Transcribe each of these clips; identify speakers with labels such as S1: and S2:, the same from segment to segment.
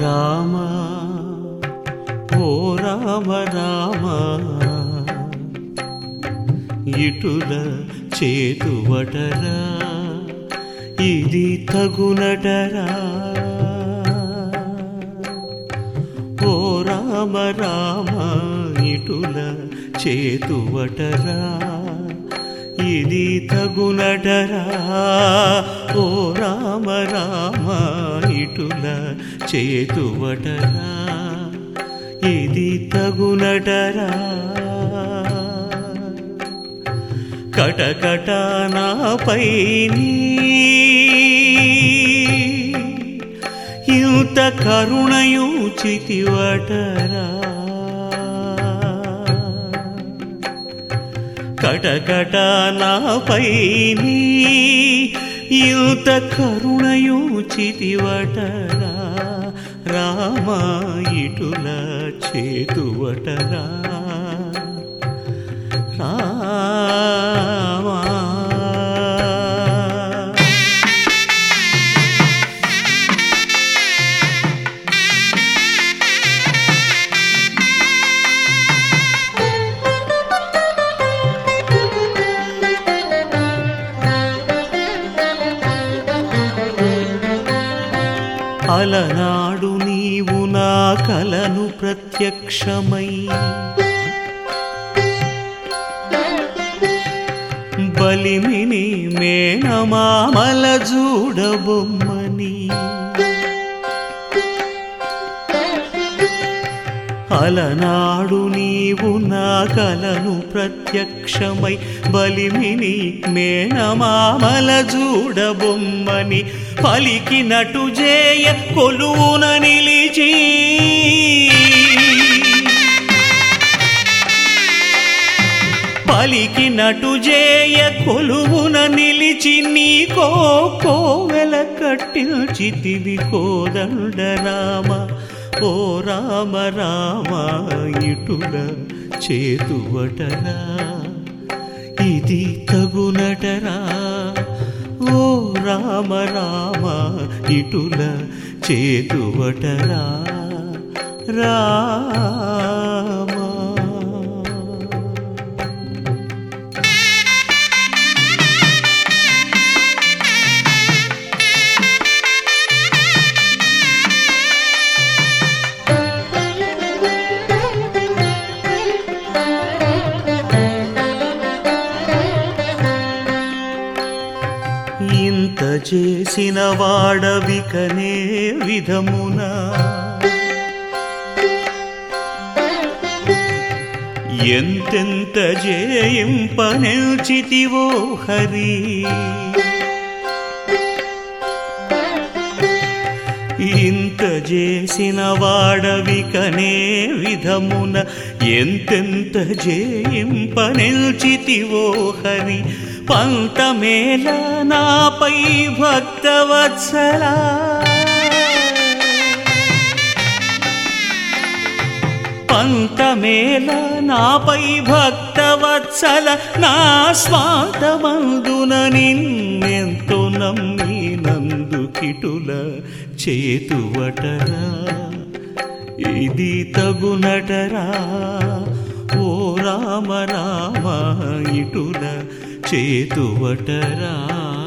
S1: రామ ఓ రామ రామ ఇటుల చేతువటరా ఇది తగునటరా ఓ రామ రామ ఇటుల చేతువటరా ఇది తగునటరా ఓ రామ రామ ఇటుల చేతువటరా ఇది తగునటరా కటకట నాపై ఇంత కరుణయుచితివటరా కటకట నాపై ఇంత కరుణయుచితివటరా రామ ఇటుల చేతువటరా రామ అలనాడు నీవు నా కలను ప్రత్యక్షమై బలిమిని మేనమామల జూడబొమ్మని అలనాడు నీవు నా కలను ప్రత్యక్షమై బలిమిని మేనమామల జూడబొమ్మని పలికినటు జేయ కొలువున నిలిచి పలికినటు జేయ కొలువున నిలిచి నీకో కోవెల కట్టిల్చితివి కోదండ రామ ఓ రామ రామ ఇటుల చేతువటరా ఇది తగునటరా ఓ రామ రామ ఇటుల చేతువటరా రామ ఇంత చేసిన వాడవికనే విధమున ఎంతెంత జయింపనిల్చితివో హరి ఇంత చేసిన వాడవికనే విధమున ఎంతెంత జయింపనిల్చితివో హరి పంతమేల నాపై భక్తవత్సలా పంతమేల నాపై భక్తవత్సల నా స్వాంతమందున నిన్నెంతో నమ్మినందుకిటుల చేతువటరా ఇది తగునటరా ఓ రామ రామ ఇటుల చేతువటరా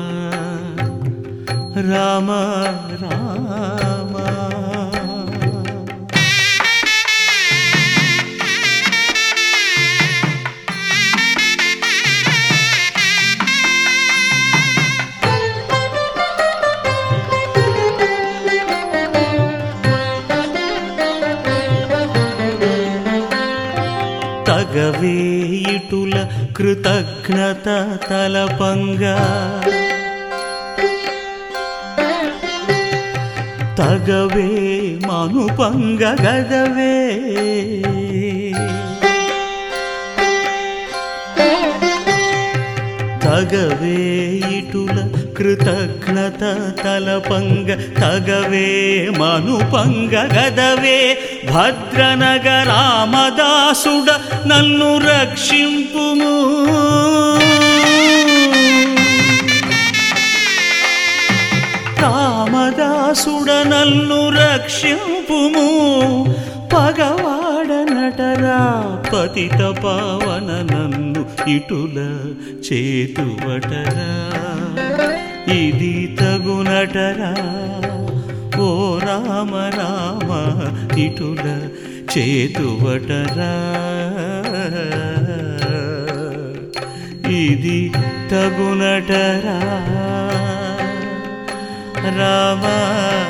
S1: రామ రామ తగవే ఇటుల కృతజ్ఞత తలపంగా తగవే మనుపంగ గదవే తగవే ఇటుల కృతజ్ఞత తలపంగ తగవే మనుపంగ గదవే భద్రనగరామదాసుడ నన్ను రక్షింపుము రామదాసుడ నన్ను రక్షింపుము పగవాడనటరా పతిత పావన నన్ను ఇటుల చేతువటరా ఇది తగునటరా ఓ రామ రామ ఇటుల చేతువటరా ఇది తగునటరా రామ